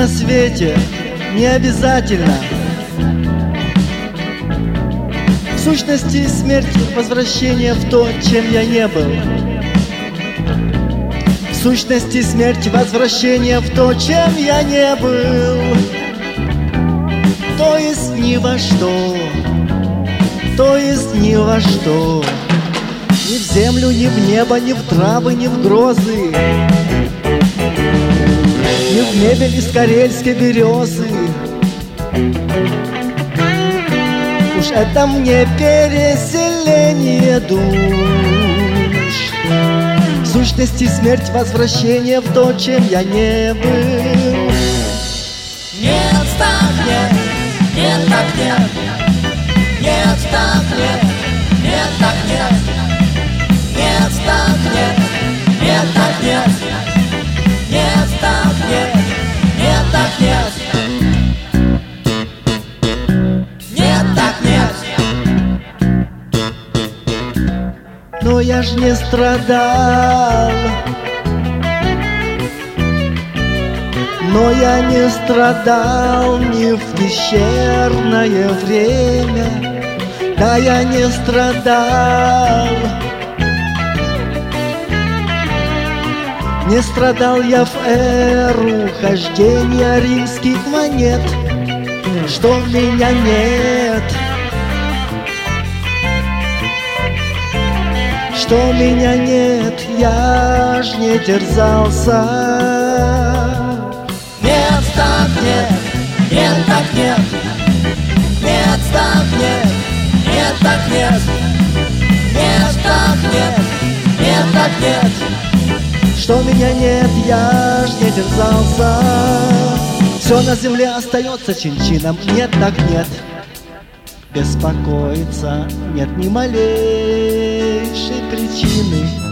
на свете не обязательно. В сущности, смерть — возвращение в то, чем я не был. В сущности, смерть — возвращение в то, чем я не был. То есть ни во что, то есть ни во что. Ни в землю, ни в небо, ни в травы, ни в грозы, ни в мебель из карельской березы. Уж это мне переселение душ. В сущности, смерть — возвращение в то, чем я не был. Нет, так нет, нет, так нет. Нет, так нет, нет, так нет. Нет, так нет, нет, так нет. Нет, так нет, нет, так нет. Нет, так нет. Но я ж не страдал. Но я не страдал ни в пещерное время. Да, я не страдал. Не страдал я в эру хождения римских монет, что меня нет, что меня нет, я ж не терзался. Нет, так нет, нет, так нет. Нет, так нет, нет, так нет. Нет, так нет, нет, так нет. Что меня нет, я ж не терзался. Все на земле остается чин-чином. Нет, так нет. Беспокоиться нет ни малейшей причины.